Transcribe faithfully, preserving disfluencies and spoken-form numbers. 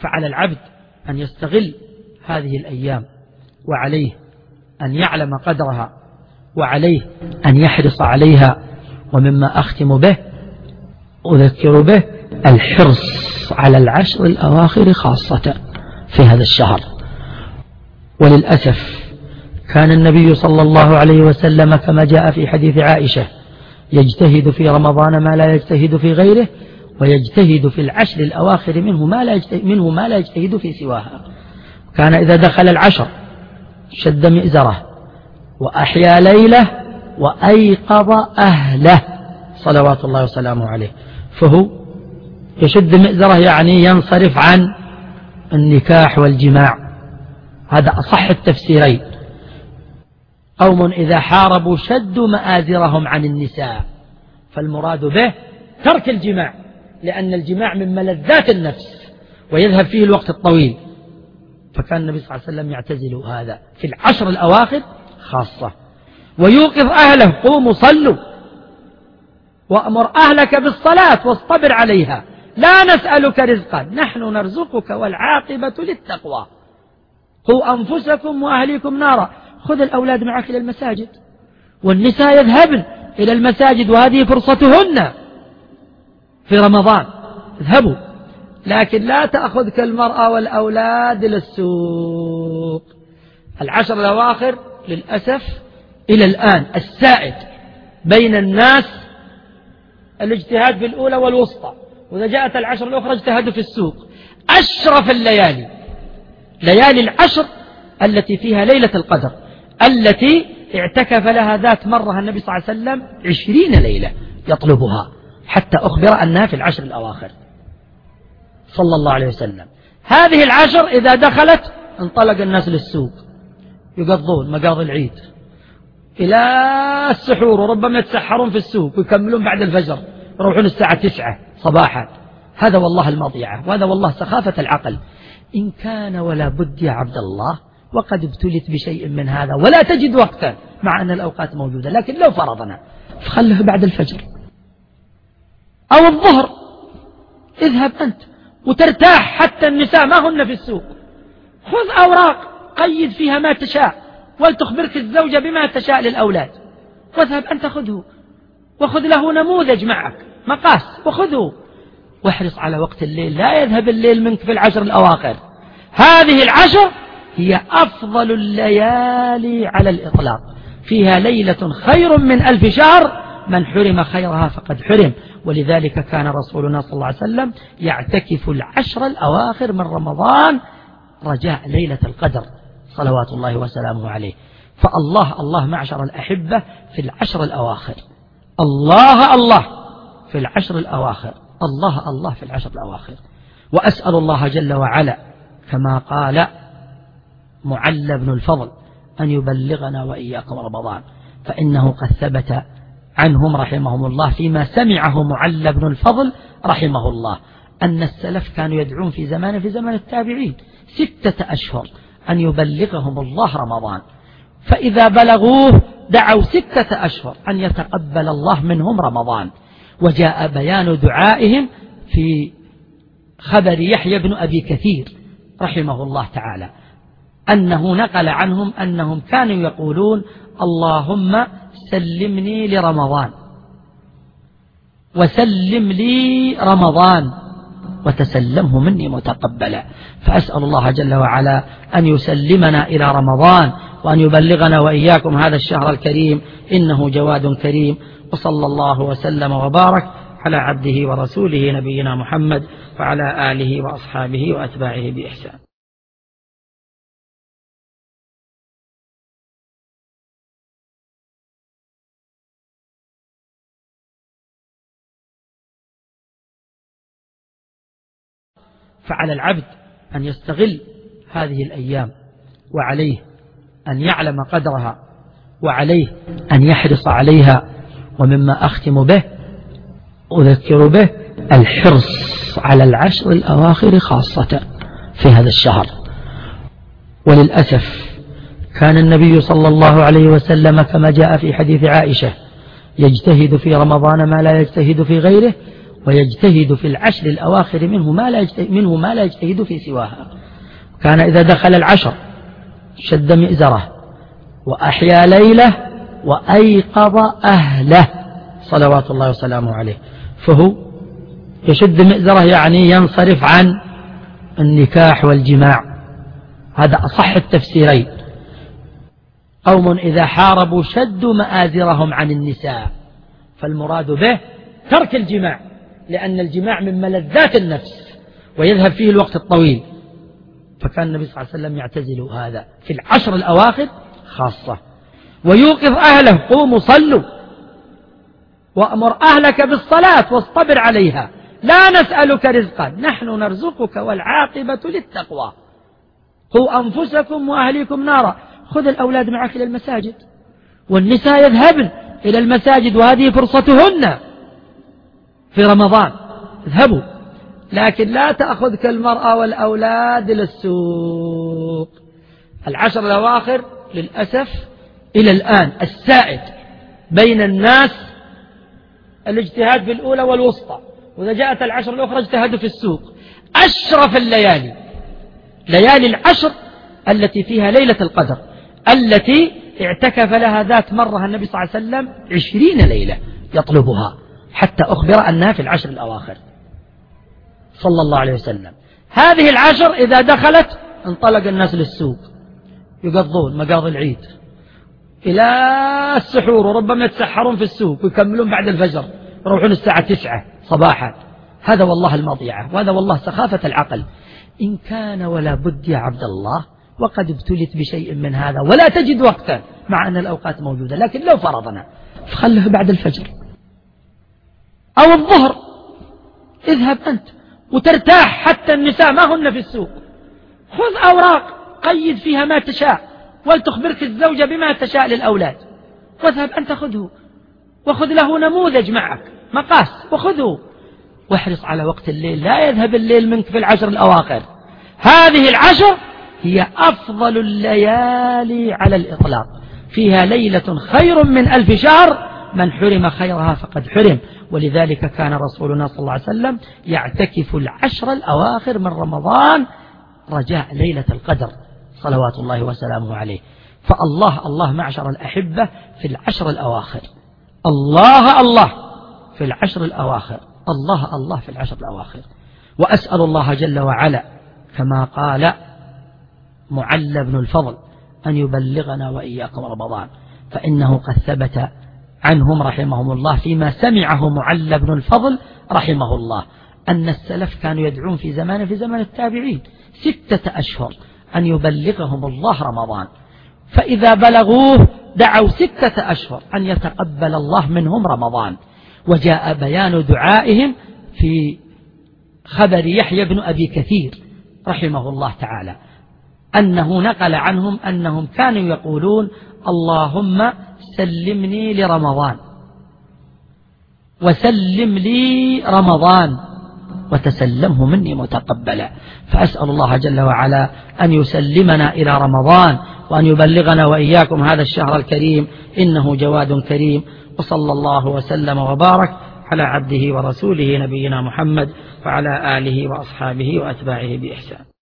فعلى العبد أن يستغل هذه الأيام، وعليه أن يعلم قدرها، وعليه أن يحرص عليها. ومما أختم به أذكر به الحرص على العشر الأواخر خاصة في هذا الشهر. وللأسف كان النبي صلى الله عليه وسلم كما جاء في حديث عائشة يجتهد في رمضان ما لا يجتهد في غيره، ويجتهد في العشر الأواخر منه ما لا يجتهد, منه ما لا يجتهد في سواها. كان إذا دخل العشر شد مئزره وأحيا ليله وأيقظ أهله صلوات الله وسلامه عليه. فهو يشد مئزره يعني ينصرف عن النكاح والجماع، هذا أصح التفسيرين. قوم إذا حاربوا شدوا مآزرهم عن النساء، فالمراد به ترك الجماع، لأن الجماع من ملذات النفس ويذهب فيه الوقت الطويل. فكان النبي صلى الله عليه وسلم يعتزل هذا في العشر الأواخر خاصة، ويوقظ أهله: قوموا صلوا وأمر أهلك بالصلاة واصطبر عليها، لا نسألك رزقا نحن نرزقك والعاقبة للتقوى، قوا أنفسكم وأهليكم نارا. خذ الأولاد معك إلى المساجد، والنساء يذهبن إلى المساجد وهذه فرصتهن في رمضان، اذهبوا، لكن لا تأخذك المرأة والأولاد إلى السوق. العشر الأواخر للأسف إلى الآن السائد بين الناس الاجتهاد في الأولى والوسطى، وإذا جاءت العشر الأخرى اجتهدوا في السوق. أشرف الليالي ليالي العشر التي فيها ليلة القدر، التي اعتكف لها ذات مرة النبي صلى الله عليه وسلم عشرين ليلة يطلبها حتى أخبر أنها في العشر الأواخر صلى الله عليه وسلم. هذه العشر إذا دخلت انطلق الناس للسوق يقضون مقاضي العيد إلى السحور، وربما يتسحرون في السوق ويكملون بعد الفجر، يروحون الساعة تسعة صباحا. هذا والله المضيعة، وهذا والله سخافة العقل. إن كان ولا بد يا عبد الله وقد ابتلت بشيء من هذا ولا تجد وقتا مع أن الأوقات موجودة، لكن لو فرضنا فخله بعد الفجر أو الظهر، اذهب أنت وترتاح حتى النساء ما هن في السوق. خذ أوراق قيد فيها ما تشاء، ولتخبرك الزوجة بما تشاء للأولاد، واذهب أنت خذه، وخذ له نموذج معك مقاس وخذه، واحرص على وقت الليل، لا يذهب الليل منك في العشر الأواخر. هذه العشر هي أفضل الليالي على الإطلاق، فيها ليلة خير من ألف شهر، من حرم خيرها فقد حرم. ولذلك كان رسولنا صلى الله عليه وسلم يعتكف العشر الأواخر من رمضان رجاء ليلة القدر صلوات الله وسلامه عليه. فالله الله معشر الأحبة في العشر الأواخر، الله الله في العشر الأواخر، الله الله في العشر الأواخر. وأسأل الله جل وعلا كما قال معل بن الفضل أن يبلغنا وإياكم رمضان، فإنه قد ثبت عنهم رحمهم الله فيما سمعه معل بن الفضل رحمه الله أن السلف كانوا يدعون في زمان في زمان التابعين ستة أشهر أن يبلغهم الله رمضان، فإذا بلغوه دعوا ستة أشهر أن يتقبل الله منهم رمضان. وجاء بيان دعائهم في خبر يحيى بن أبي كثير رحمه الله تعالى أنه نقل عنهم أنهم كانوا يقولون: اللهم سلمني لرمضان وسلم لي رمضان وتسلمه مني متقبلا. فأسأل الله جل وعلا أن يسلمنا إلى رمضان، وأن يبلغنا وإياكم هذا الشهر الكريم، إنه جواد كريم. وصلى الله وسلم وبارك على عبده ورسوله نبينا محمد وعلى آله وأصحابه وأتباعه بإحسان. فعلى العبد أن يستغل هذه الأيام، وعليه أن يعلم قدرها، وعليه أن يحرص عليها. ومما أختم به أذكر به الحرص على العشر الأواخر خاصة في هذا الشهر. وللأسف كان النبي صلى الله عليه وسلم كما جاء في حديث عائشة يجتهد في رمضان ما لا يجتهد في غيره، ويجتهد في العشر الأواخر منه ما لا يجتهد, منه ما لا يجتهد في سواها. كان إذا دخل العشر شد مئزره وأحيا ليله وأيقظ أهله صلوات الله وسلامه عليه. فهو يشد مئزره يعني ينصرف عن النكاح والجماع، هذا أصح التفسيرين. قوم إذا حاربوا شدوا مآزرهم عن النساء، فالمراد به ترك الجماع، لأن الجماع من ملذات النفس ويذهب فيه الوقت الطويل، فكان النبي صلى الله عليه وسلم يعتزل هذا في العشر الأواخر خاصة. ويوقظ أهله قوموا صلوا وأمر أهلك بالصلاة واصطبر عليها لا نسألك رزقا نحن نرزقك والعاقبة للتقوى. قوا أنفسكم وأهليكم نارا. خذ الأولاد معك إلى المساجد، والنساء يذهبن إلى المساجد وهذه فرصتهن في رمضان، اذهبوا، لكن لا تأخذك المرأة والأولاد إلى السوق. العشر الأواخر للأسف إلى الآن السائد بين الناس الاجتهاد في الأولى والوسطى، وإذا جاءت العشر الأخرى اجتهدوا في السوق. أشرف الليالي ليالي العشر التي فيها ليلة القدر التي اعتكف لها ذات مرة النبي صلى الله عليه وسلم عشرين ليلة يطلبها حتى أخبر أنها في العشر الأواخر صلى الله عليه وسلم. هذه العشر إذا دخلت انطلق الناس للسوق يقضون مقاضي العيد إلى السحور، وربما يتسحرون في السوق ويكملون بعد الفجر، يروحون الساعة تسعة صباحا. هذا والله المضيعة، وهذا والله سخافة العقل. إن كان ولا بد يا عبد الله وقد ابتلت بشيء من هذا ولا تجد وقتا مع أن الأوقات موجودة، لكن لو فرضنا فخله بعد الفجر أو الظهر، اذهب أنت وترتاح حتى النساء ما هن في السوق. خذ أوراق قيد فيها ما تشاء ولتخبرك الزوجة بما تشاء للأولاد، واذهب أنت خذه، وخذ له نموذج معك مقاس وخذه، واحرص على وقت الليل، لا يذهب الليل منك في العشر الأواخر. هذه العشر هي أفضل الليالي على الإطلاق، فيها ليلة خير من ألف شهر، من حرم خيرها فقد حرم. ولذلك كان رسولنا صلى الله عليه وسلم يعتكف العشر الأواخر من رمضان رجاء ليلة القدر صلوات الله وسلامه عليه. فالله الله معشر الأحبة في العشر الأواخر، الله الله في العشر الأواخر، الله الله في العشر الأواخر. وأسأل الله جل وعلا كما قال معل بن الفضل أن يبلغنا وإياكم رمضان، فإنه قد ثبت عنهم رحمهم الله فيما سمعه معل بن الفضل رحمه الله أن السلف كانوا يدعون في زمان في زمان التابعين ستة أشهر أن يبلغهم الله رمضان، فإذا بلغوه دعوا ستة أشهر أن يتقبل الله منهم رمضان. وجاء بيان دعائهم في خبر يحيى بن أبي كثير رحمه الله تعالى أنه نقل عنهم أنهم كانوا يقولون اللهم سلمني لرمضان وسلم لي رمضان وتسلمه مني متقبلا. فأسأل الله جل وعلا أن يسلمنا إلى رمضان وأن يبلغنا وإياكم هذا الشهر الكريم، إنه جواد كريم. وصلى الله وسلم وبارك على عبده ورسوله نبينا محمد وعلى آله وأصحابه وأتباعه بإحسان.